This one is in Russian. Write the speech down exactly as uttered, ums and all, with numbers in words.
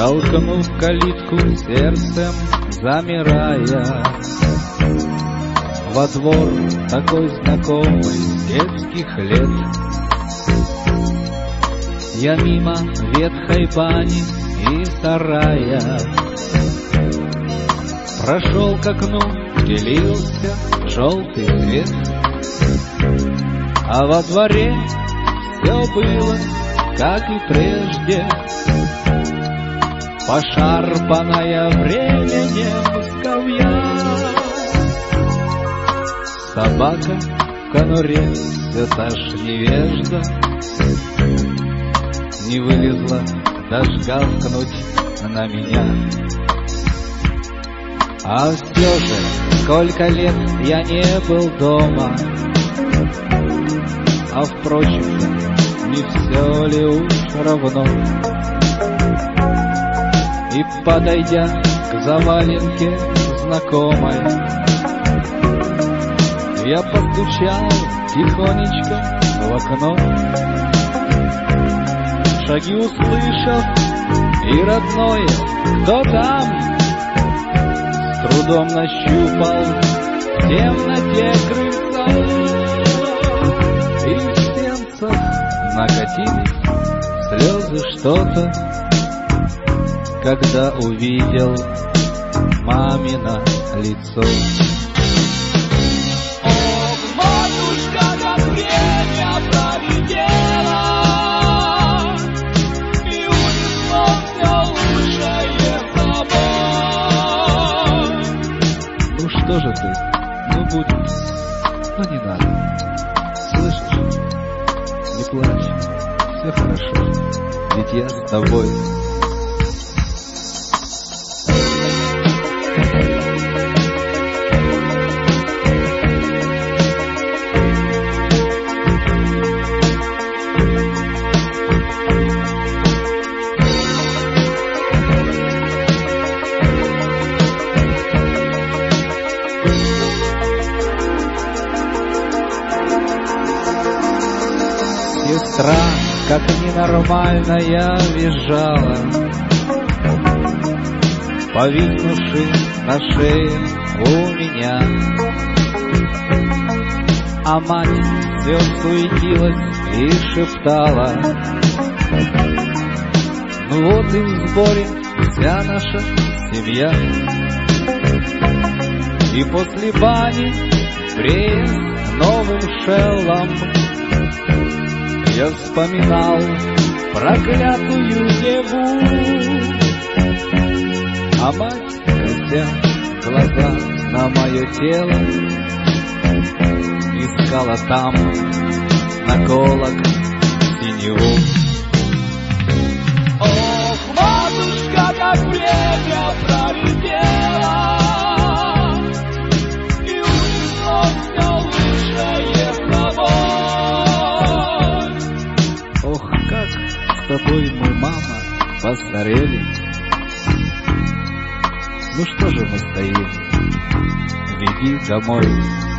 толкнув калитку, сердцем замирая. Во двор такой знакомый с детских лет. Я мимо ветхой бани и сарая прошел к окну, где лился желтый свет. А во дворе все было, как и прежде, пошарпанная временем скамья. Собака в конуре все та ж невежда не вылезла даже гавкнуть на меня. А все же, сколько лет я не был дома, а впрочем, не все ли уж равно. И, подойдя к заваленке знакомой, я постучал тихонечко в окно. Шаги услышав, и родное, кто там, с трудом нащупал в темноте крыльцо. И в сердцах накатились слезы что-то, когда увидел мамино лицо. Что же ты? Ну будет, но не надо. Слышишь? Не плачь, все хорошо, ведь я с тобой. Сестра, как ненормальная, визжала, повиснувши на шее у меня. А мать все суетилась и шептала: ну вот и в сборе вся наша семья. И после бани, бреясь новым шеллом, я вспоминал проклятую Неву. А мать, кося глаза на мое тело, искала там наколок синеву. Ох, матушка, как время пролетело, и унесло все лучшее с собой. Ох, как с тобой мы, мама, постарели. Ну что же мы стоим? Веди домой.